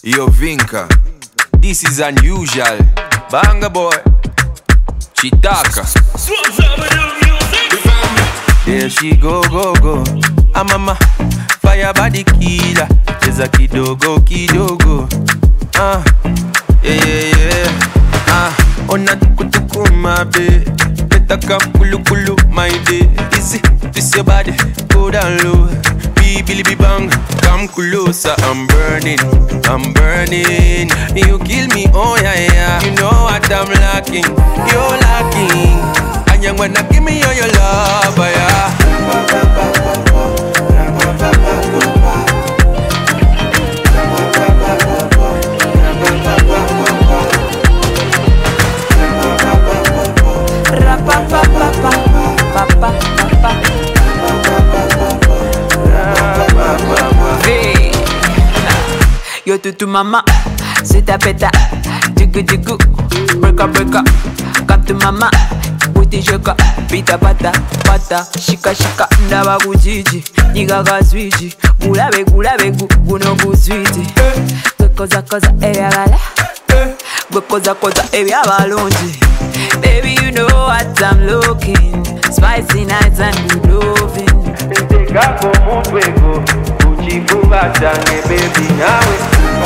Yo, Vinka, this is unusual. Banga boy, Chitaka. There she go. Mama, fire body killer. There's a kidogo. Ona tukutuku my babe. Better come kulu my day. Easy, twist your body, go down low. Billy bang, come closer. I'm burning. You kill me, oh yeah. You know what I'm lacking, you're lacking. And you wanna give me all your love, yeah. Yo tutu mama, c'est ta peta. Dugu, break up. Come to mama, booty shaka. Pita pata, shika. Ndaba kujiji, niga gazwiji. Gulabe guno guzwiti. Koza ebyagala. Koza ebyabalonji. Baby, you know what I'm looking. Spicy nights and good loving. Teka como fuego, kuchifunga change baby nawe.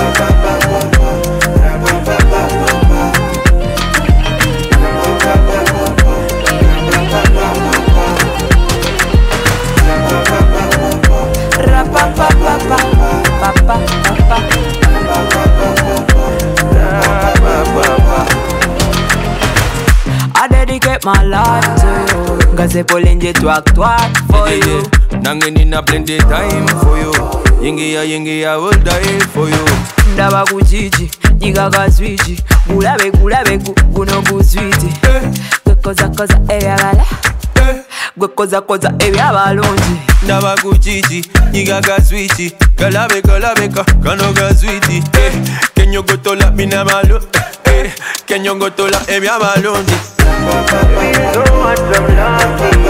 I dedicate my life to you. Gaze polenje twak for you. Nange nina plenty time for you. Yingi I will die for you. Ndaba kujiji, niga gazwiji. Gulabe guno guzwiti. Koza ebyagala. Koza ebyabalonji. Ndaba kujiji, niga gazwiji. Galabe kano gazwiti. Kenyo gotola mina malo. Kenyo gotola ebyabalonji. You know what I'm lacking.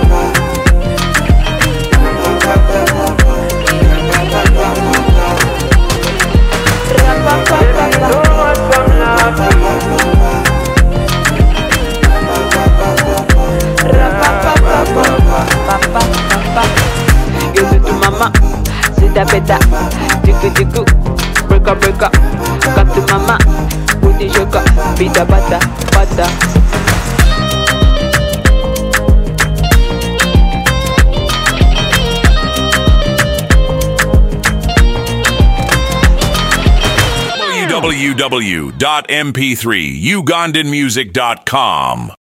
Yo tutu mama, c'est ta peta. Dugu, break up. Come to mama, booty shaka. Pita pata. www.mp3ugandanmusic.com